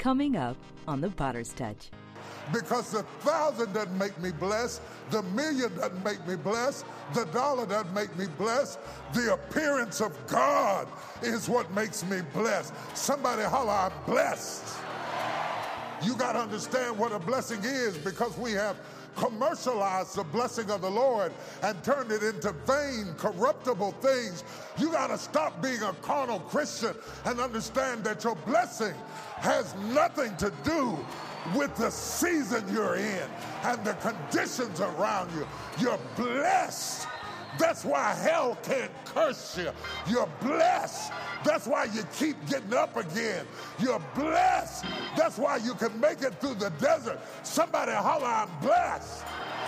Coming up on The Potter's Touch. Because the 1,000 doesn't make me blessed, the million doesn't make me blessed, the dollar doesn't make me blessed. The appearance of God is what makes me blessed. Somebody holler, I'm blessed. You got to understand what a blessing is, because we have commercialized the blessing of the Lord and turned it into vain, corruptible things. You got to stop being a carnal Christian and understand that your blessing has nothing to do with the season you're in and the conditions around you. You're blessed. That's why hell can't curse you. You're blessed. That's why you keep getting up again. You're blessed. That's why you can make it through the desert. Somebody holler, I'm blessed.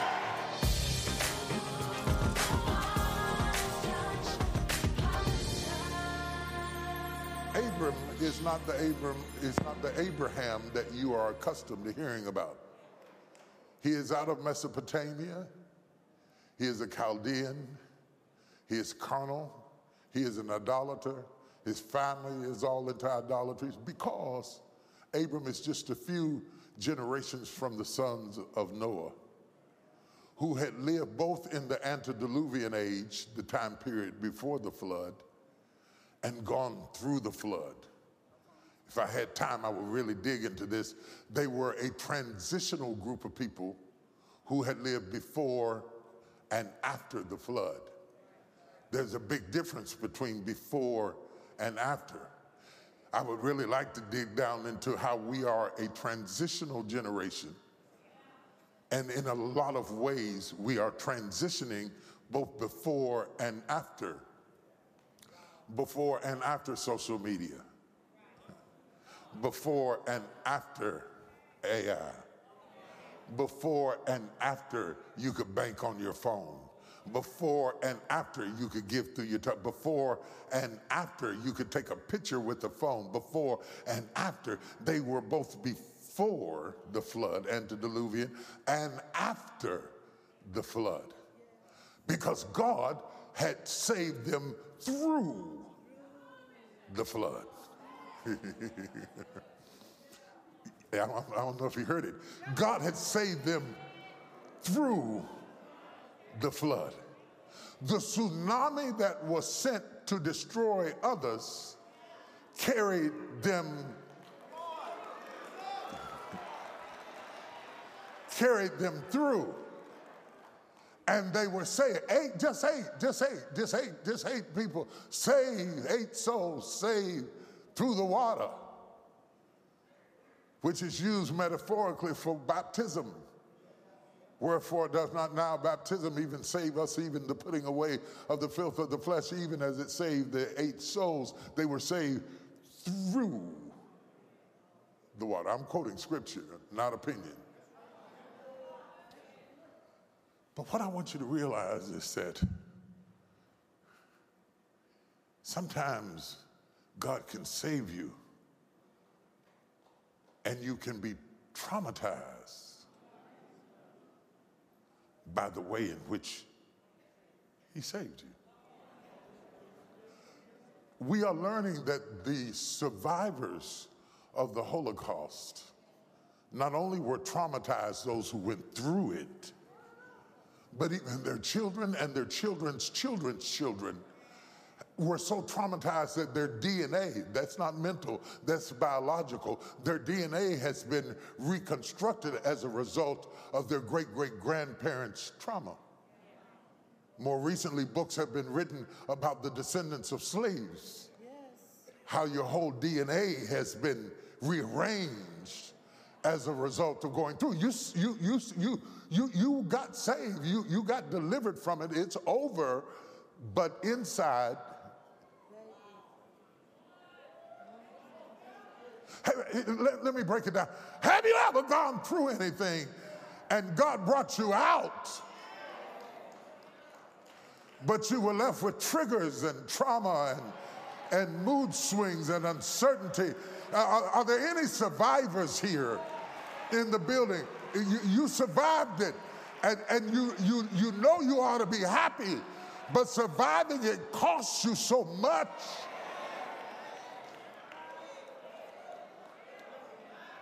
Abram is not the Abraham that you are accustomed to hearing about. He is out of Mesopotamia. He is a Chaldean. He is carnal. He is an idolater. His family is all into idolatry, because Abram is just a few generations from the sons of Noah, who had lived both in the antediluvian age, the time period before the flood, and gone through the flood. If I had time, I would really dig into this. They were a transitional group of people who had lived before and after the flood. There's a big difference between before and after. I would really like to dig down into how we are a transitional generation. And in a lot of ways, we are transitioning both before and after. Before and after social media. Before and after AI. Before and after you could bank on your phone. Before and after you could give through your touch. Before and after you could take a picture with the phone. Before and after. They were both before the flood, antediluvian, and after the flood. Because God had saved them through the flood. I don't know if you heard it. God had saved them through the flood. The tsunami that was sent to destroy others carried them through. And they were saved. Just eight people saved, 8 souls saved through the water, which is used metaphorically for baptism. Wherefore does not now baptism even save us, even the putting away of the filth of the flesh, even as it saved the 8 souls. They were saved through the water. I'm quoting scripture, not opinion. But what I want you to realize is that sometimes God can save you and you can be traumatized by the way in which he saved you. We are learning that the survivors of the Holocaust not only were traumatized, those who went through it, but even their children and their children's children's children were so traumatized that their DNA, that's not mental, that's biological, their DNA has been reconstructed as a result of their great-great-grandparents' trauma. More recently, books have been written about the descendants of slaves, how your whole DNA has been rearranged as a result of going through. You got saved, you got delivered from it, it's over, but inside, let me break it down. Have you ever gone through anything and God brought you out, but you were left with triggers and trauma and mood swings and uncertainty? Are there any survivors here in the building? You survived it, and you know you ought to be happy, but surviving it costs you so much.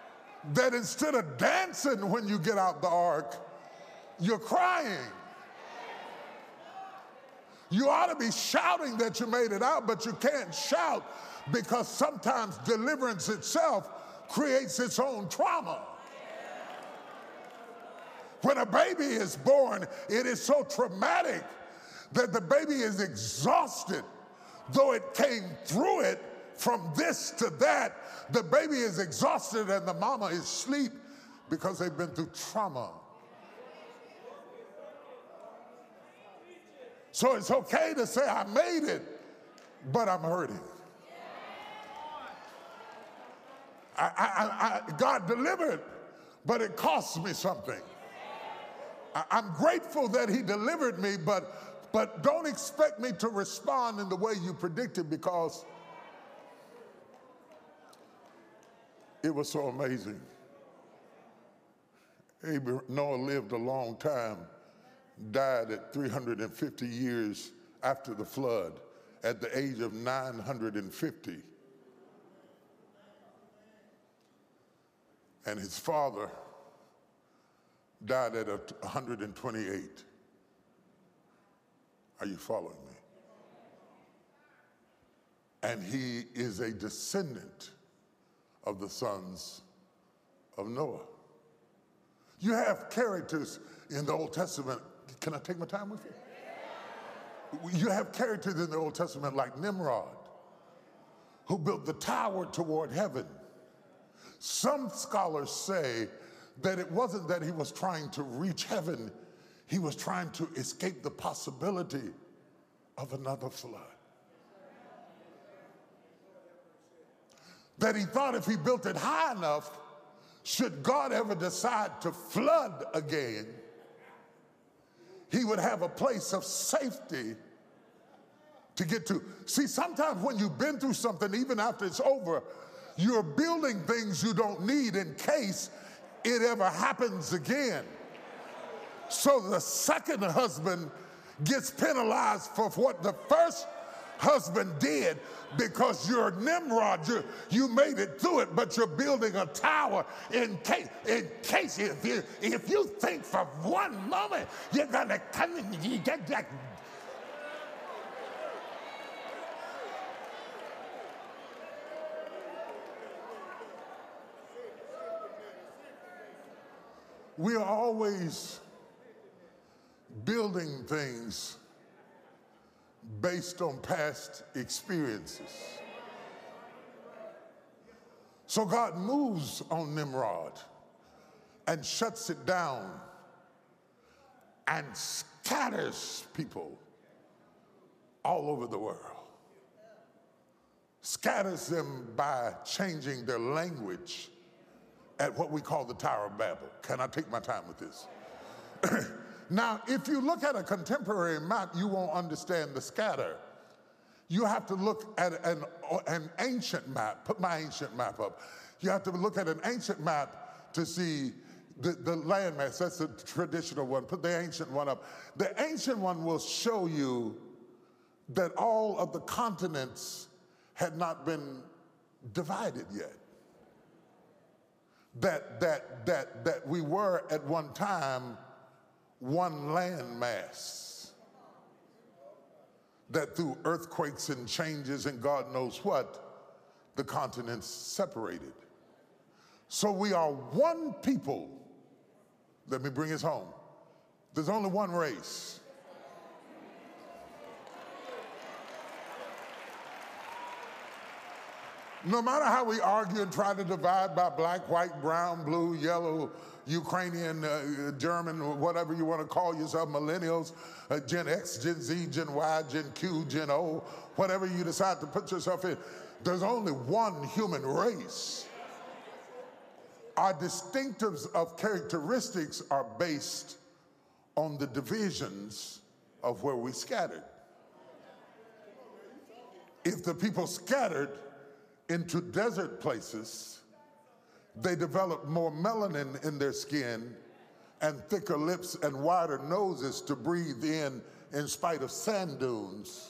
that instead of dancing when you get out the ark, you're crying. You ought to be shouting that you made it out, but you can't shout because sometimes deliverance itself creates its own trauma. When a baby is born, it is so traumatic that the baby is exhausted. Though it came through it from this to that, the baby is exhausted and the mama is asleep because they've been through trauma. So it's okay to say, I made it, but I'm hurting. God delivered, but it cost me something. I'm grateful that he delivered me, but don't expect me to respond in the way you predicted, because it was so amazing. Noah lived a long time, died at 350 years after the flood at the age of 950. And his father died at 128. Are you following me? And he is a descendant of the sons of Noah. You have characters in the Old Testament. Can I take my time with you? You have characters in the Old Testament like Nimrod, who built the tower toward heaven. Some scholars say that it wasn't that he was trying to reach heaven, he was trying to escape the possibility of another flood. That he thought if he built it high enough, should God ever decide to flood again, he would have a place of safety to get to. See, sometimes when you've been through something, even after it's over, you're building things you don't need in case it ever happens again. So the second husband gets penalized for what the first husband did, because you're Nimrod, you made it through it, but you're building a tower in case if you think for one moment you're gonna come and you get that. We are always building things based on past experiences. So God moves on Nimrod and shuts it down and scatters people all over the world. Scatters them by changing their language at what we call the Tower of Babel. Can I take my time with this? Now, if you look at a contemporary map, you won't understand the scatter. You have to look at an ancient map. Put my ancient map up. You have to look at an ancient map to see the landmass. That's the traditional one. Put the ancient one up. The ancient one will show you that all of the continents had not been divided yet. That we were at one time one land mass, that through earthquakes and changes and God knows what, the continents separated. So we are one people. Let me bring this home. There's only one race. No matter how we argue and try to divide by black, white, brown, blue, yellow, Ukrainian, German, whatever you want to call yourself, millennials, Gen X, Gen Z, Gen Y, Gen Q, Gen O, whatever you decide to put yourself in, there's only one human race. Our distinctives of characteristics are based on the divisions of where we scattered. If the people scattered into desert places, they developed more melanin in their skin and thicker lips and wider noses to breathe in spite of sand dunes.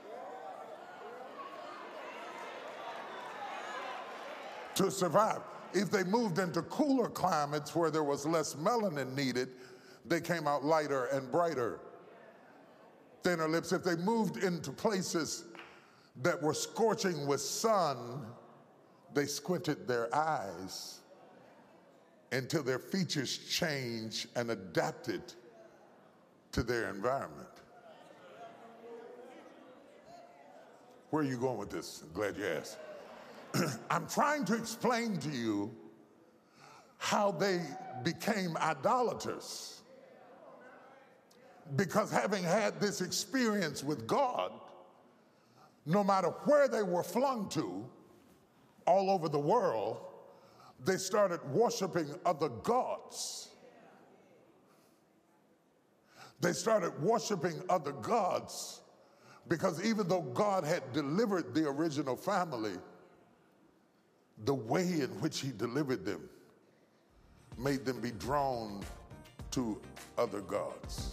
To survive. If they moved into cooler climates where there was less melanin needed, they came out lighter and brighter. Thinner lips. If they moved into places that were scorching with sun, they squinted their eyes until their features changed and adapted to their environment. Where are you going with this? I'm glad you asked. I'm trying to explain to you how they became idolaters. Because having had this experience with God, no matter where they were flung to, all over the world, they started worshiping other gods. They started worshiping other gods because even though God had delivered the original family, the way in which he delivered them made them be drawn to other gods.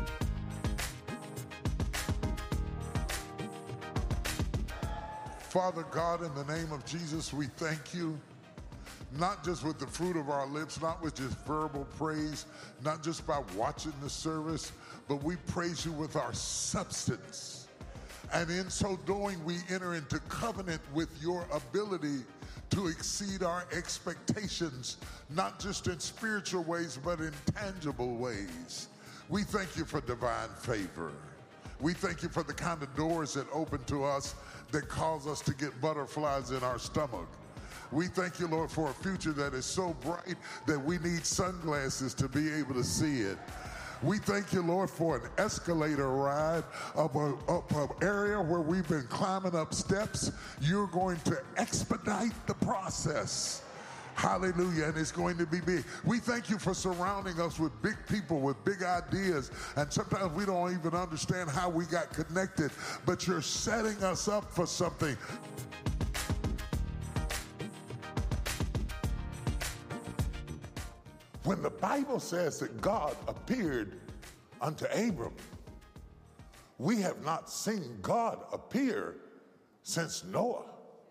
Father God, in the name of Jesus, we thank you, not just with the fruit of our lips, not with just verbal praise, not just by watching the service, but we praise you with our substance. And in so doing, we enter into covenant with your ability to exceed our expectations, not just in spiritual ways, but in tangible ways. We thank you for divine favor. We thank you for the kind of doors that open to us that cause us to get butterflies in our stomach. We thank you, Lord, for a future that is so bright that we need sunglasses to be able to see it. We thank you, Lord, for an escalator ride up an area where we've been climbing up steps. You're going to expedite the process. Hallelujah, and it's going to be big. We thank you for surrounding us with big people, with big ideas, and sometimes we don't even understand how we got connected, but you're setting us up for something. When the Bible says that God appeared unto Abram, we have not seen God appear since Noah.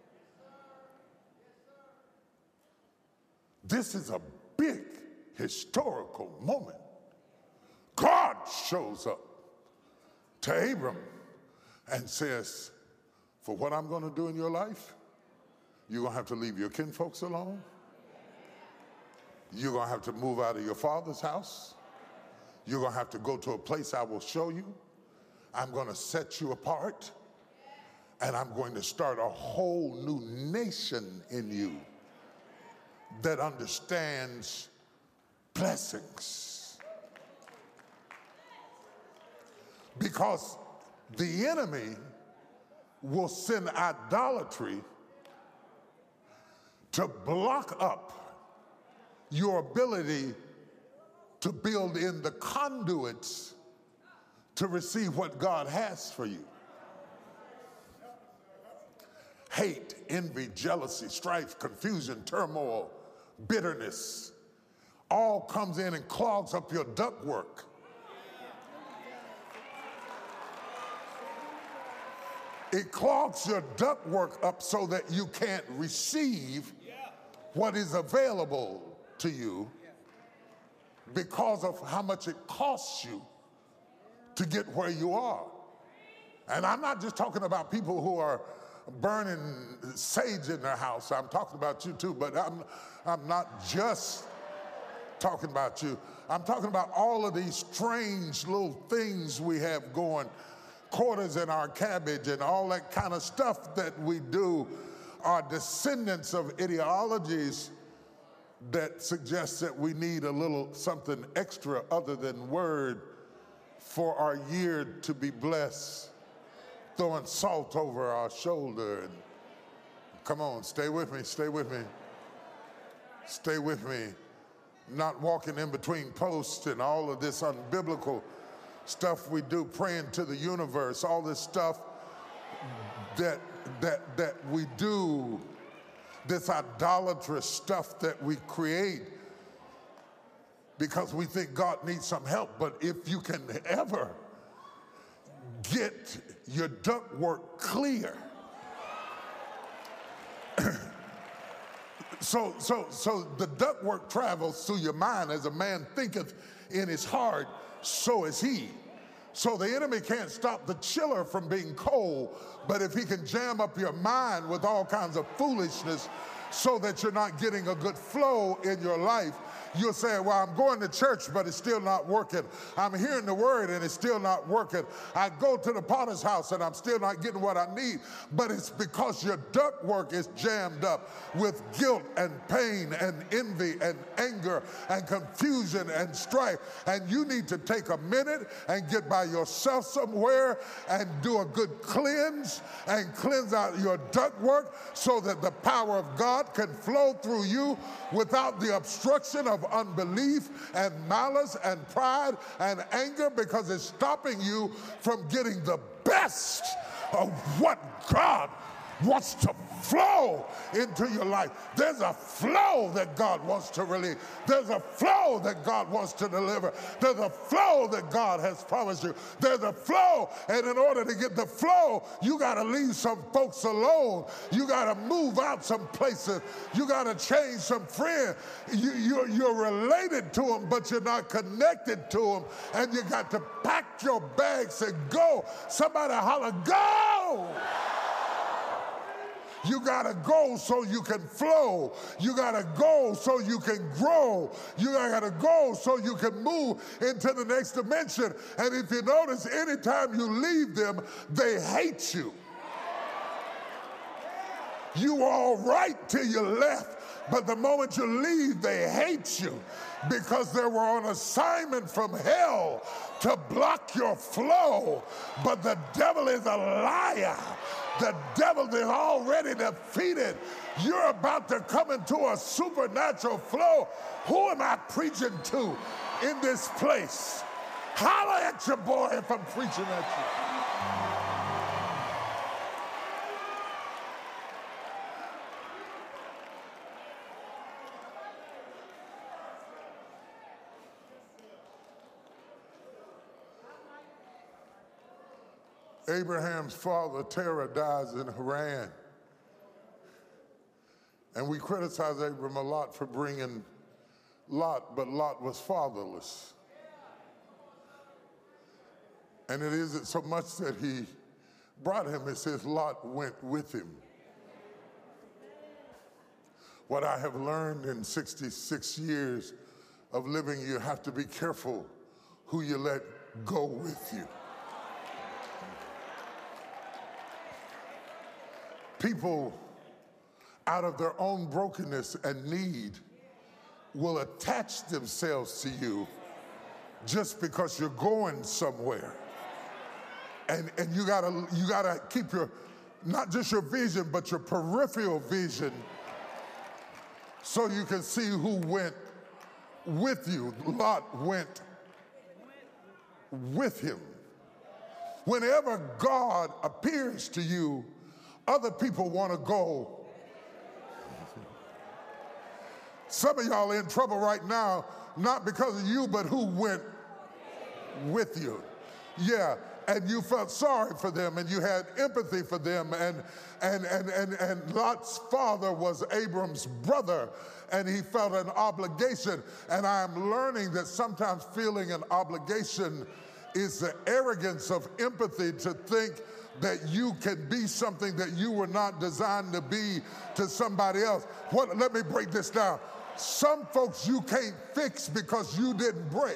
This is a big historical moment. God shows up to Abram and says, for what I'm going to do in your life, you're going to have to leave your kinfolks alone. You're going to have to move out of your father's house. You're going to have to go to a place I will show you. I'm going to set you apart. And I'm going to start a whole new nation in you that understands blessings. Because the enemy will send idolatry to block up your ability to build in the conduits to receive what God has for you. Hate, envy, jealousy, strife, confusion, turmoil, bitterness, all comes in and clogs up your ductwork. It clogs your ductwork up so that you can't receive what is available to you because of how much it costs you to get where you are. And I'm not just talking about people who are burning sage in their house. I'm talking about you too, but I'm not just talking about you. I'm talking about all of these strange little things we have going, quarters in our cabbage and all that kind of stuff that we do are descendants of ideologies that suggest that we need a little something extra other than word for our year to be blessed. Throwing salt over our shoulder. And come on, stay with me, stay with me. Stay with me. Not walking in between posts and all of this unbiblical stuff we do, praying to the universe, all this stuff that we do, this idolatrous stuff that we create because we think God needs some help. But if you can ever get your ductwork clear So the ductwork travels through your mind. As a man thinketh in his heart, so is he. So the enemy can't stop the chiller from being cold, but if he can jam up your mind with all kinds of foolishness so that you're not getting a good flow in your life, you'll say, well, I'm going to church, but it's still not working. I'm hearing the word, and it's still not working. I go to the potter's house, and I'm still not getting what I need. But it's because your ductwork is jammed up with guilt and pain and envy and anger and confusion and strife. And you need to take a minute and get by yourself somewhere and do a good cleanse and cleanse out your ductwork so that the power of God can flow through you without the obstruction of unbelief and malice and pride and anger, because it's stopping you from getting the best of what God wants to flow into your life. There's a flow that God wants to release. There's a flow that God wants to deliver. There's a flow that God has promised you. There's a flow, and in order to get the flow, you got to leave some folks alone. You got to move out some places. You got to change some friends. You're related to them, but you're not connected to them, and you got to pack your bags and go. Somebody holler, go! You got to go so you can flow. You got to go so you can grow. You got to go so you can move into the next dimension. And if you notice, anytime you leave them, they hate you. You were all right till you left, but the moment you leave, they hate you because they were on assignment from hell to block your flow. But the devil is a liar. The devil is already defeated. You're about to come into a supernatural flow. Who am I preaching to in this place? Holler at your boy if I'm preaching at you. Abraham's father, Terah, dies in Haran. And we criticize Abram a lot for bringing Lot, but Lot was fatherless. And it isn't so much that he brought him, it says Lot went with him. What I have learned in 66 years of living, you have to be careful who you let go with you. People, out of their own brokenness and need, will attach themselves to you just because you're going somewhere. And you gotta keep your, not just your vision, but your peripheral vision so you can see who went with you. Lot went with him. Whenever God appears to you, other people want to go. Some of y'all are in trouble right now, not because of you, but who went with you. Yeah, and you felt sorry for them, and you had empathy for them, and Lot's father was Abram's brother, and he felt an obligation. And I'm learning that sometimes feeling an obligation is the arrogance of empathy, to think that you can be something that you were not designed to be to somebody else. Let me break this down. Some folks you can't fix because you didn't break.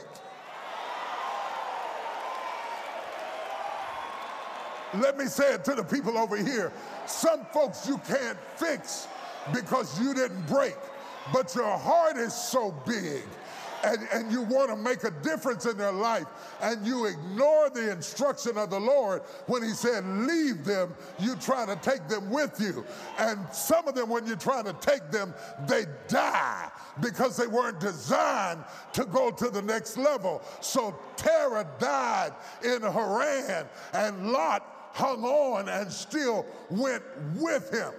Let me say it to the people over here. Some folks you can't fix because you didn't break, but your heart is so big. And you want to make a difference in their life, and you ignore the instruction of the Lord when he said, leave them, you try to take them with you. And some of them, when you try to take them, they die because they weren't designed to go to the next level. So Terah died in Haran, and Lot hung on and still went with him.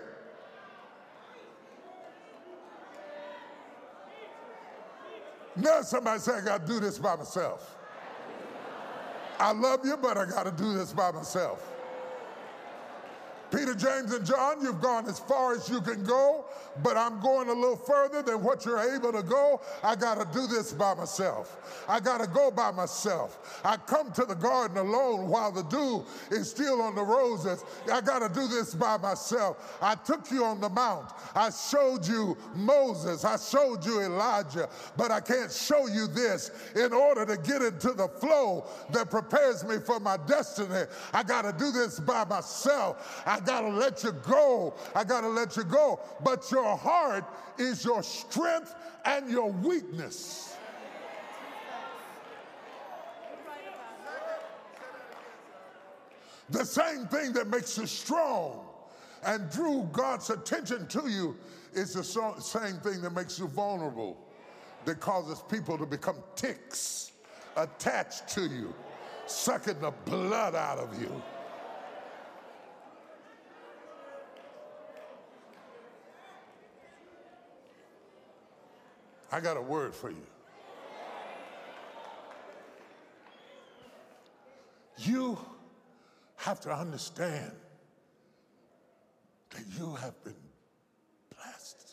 Now somebody say, I got to do this by myself. I love you, but I got to do this by myself. Peter, James, and John, you've gone as far as you can go, but I'm going a little further than what you're able to go. I got to do this by myself. I got to go by myself. I come to the garden alone while the dew is still on the roses. I got to do this by myself. I took you on the mount. I showed you Moses. I showed you Elijah, but I can't show you this. In order to get into the flow that prepares me for my destiny, I got to do this by myself. I got to let you go. I got to let you go. But your heart is your strength and your weakness. The same thing that makes you strong and drew God's attention to you is the same thing that makes you vulnerable, that causes people to become ticks attached to you, sucking the blood out of you. I got a word for you. You have to understand that you have been blessed.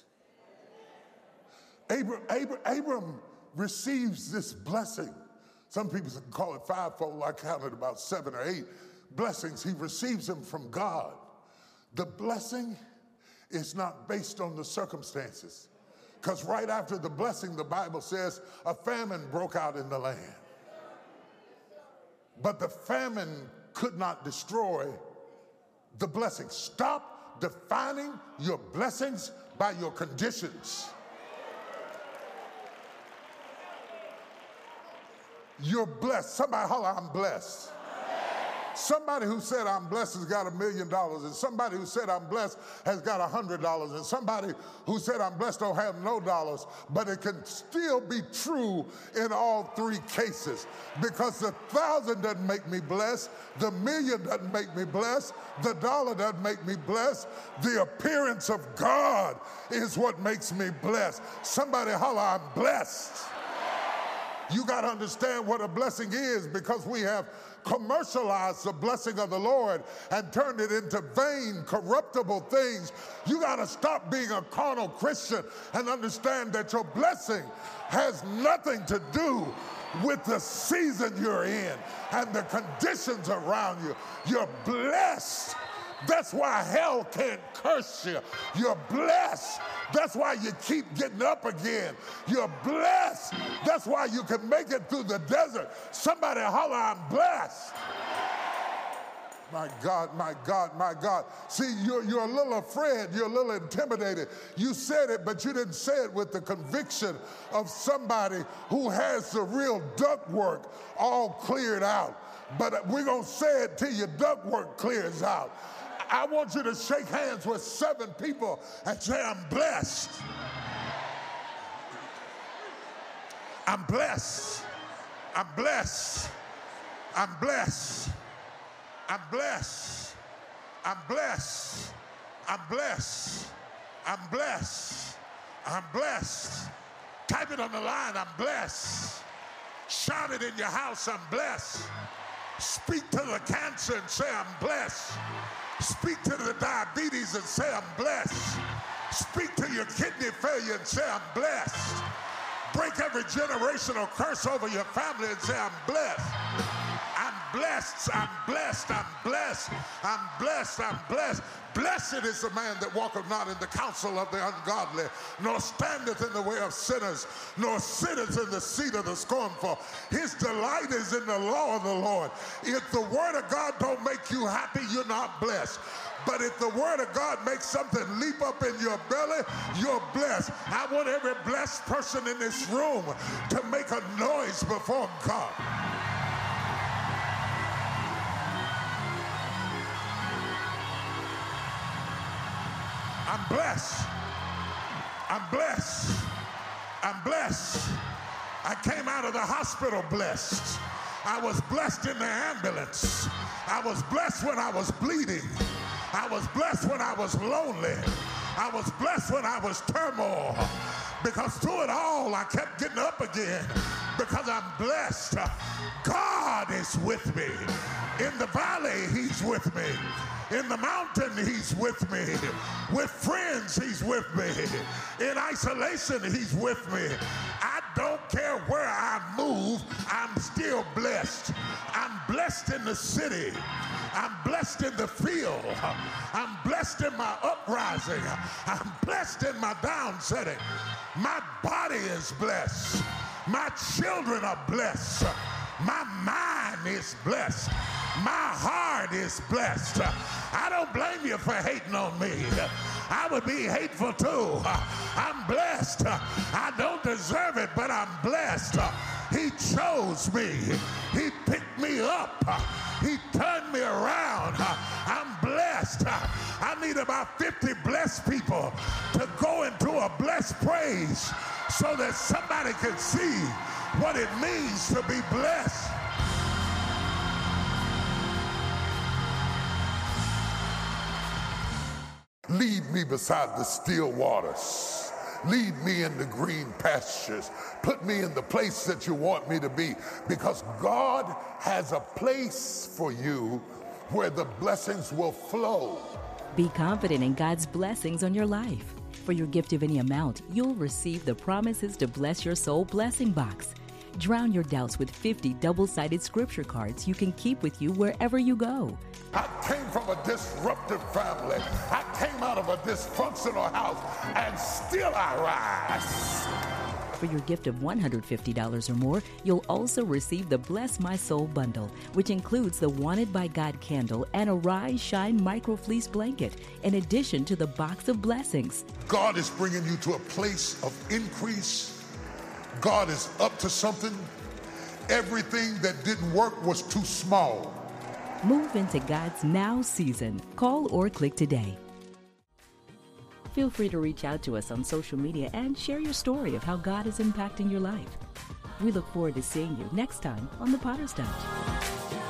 Abram receives this blessing. Some people call it fivefold. I counted about 7 or 8 blessings. He receives them from God. The blessing is not based on the circumstances. Because right after the blessing, the Bible says a famine broke out in the land. But the famine could not destroy the blessing. Stop defining your blessings by your conditions. You're blessed. Somebody holler, I'm blessed. Somebody who said I'm blessed has got $1 million, and somebody who said I'm blessed has got $100, and somebody who said I'm blessed don't have no dollars. But it can still be true in all 3 cases, because the 1,000 doesn't make me blessed, the 1,000,000 doesn't make me blessed, the dollar doesn't make me blessed. The appearance of God is what makes me blessed. Somebody holler, I'm blessed. You got to understand what a blessing is, because we have commercialized the blessing of the Lord and turned it into vain, corruptible things. You got to stop being a carnal Christian and understand that your blessing has nothing to do with the season you're in and the conditions around you. You're blessed. That's why hell can't curse you. You're blessed. That's why you keep getting up again. You're blessed. That's why you can make it through the desert. Somebody holler, I'm blessed. My God, my God, my God. See, you're a little afraid. You're a little intimidated. You said it, but you didn't say it with the conviction of somebody who has the real ductwork all cleared out. But we're going to say it till your ductwork clears out. I want you to shake hands with 7 people and say, I'm blessed. I'm blessed. I'm blessed. I'm blessed. I'm blessed. I'm blessed. I'm blessed. I'm blessed. I'm blessed. Type it on the line, I'm blessed. Shout it in your house, I'm blessed. Speak to the cancer and say, I'm blessed. Speak to the diabetes and say, I'm blessed. Speak to your kidney failure and say, I'm blessed. Break every generational curse over your family and say, I'm blessed. I'm blessed. I'm blessed. I'm blessed. I'm blessed. I'm blessed. Blessed is the man that walketh not in the counsel of the ungodly, nor standeth in the way of sinners, nor sitteth in the seat of the scornful. His delight is in the law of the Lord. If the word of God don't make you happy, you're not blessed. But if the word of God makes something leap up in your belly, you're blessed. I want every blessed person in this room to make a noise before God. I'm blessed. I'm blessed. I'm blessed. I came out of the hospital blessed. I was blessed in the ambulance. I was blessed when I was bleeding. I was blessed when I was lonely. I was blessed when I was turmoil. Because through it all, I kept getting up again. Because I'm blessed. God is is with me. In the valley, he's with me. In the mountain, he's with me. With friends, he's with me. In isolation, he's with me. I don't care where I move, I'm still blessed. I'm blessed in the city. I'm blessed in the field. I'm blessed in my uprising. I'm blessed in my downsetting. My body is blessed. My children are blessed. My mind is blessed. My heart is blessed. I don't blame you for hating on me. I would be hateful too. I'm blessed. I don't deserve it, but I'm blessed. He chose me. He picked me up. He turned me around. I'm blessed. I need about 50 blessed people to go into a blessed praise so that somebody can see what it means to be blessed. Lead me beside the still waters. Lead me in the green pastures. Put me in the place that you want me to be, because God has a place for you where the blessings will flow. Be confident in God's blessings on your life. For your gift of any amount, you'll receive the Promises to Bless Your Soul blessing box. Drown your doubts with 50 double-sided scripture cards you can keep with you wherever you go. I came from a disruptive family. I came out of a dysfunctional house, and still I rise. For your gift of $150 or more, you'll also receive the Bless My Soul bundle, which includes the Wanted by God candle and a Rise Shine micro fleece blanket, in addition to the box of blessings. God is bringing you to a place of increase. God is up to something. Everything that didn't work was too small. Move into God's now season. Call or click today. Feel free to reach out to us on social media and share your story of how God is impacting your life. We look forward to seeing you next time on The Potter's Touch.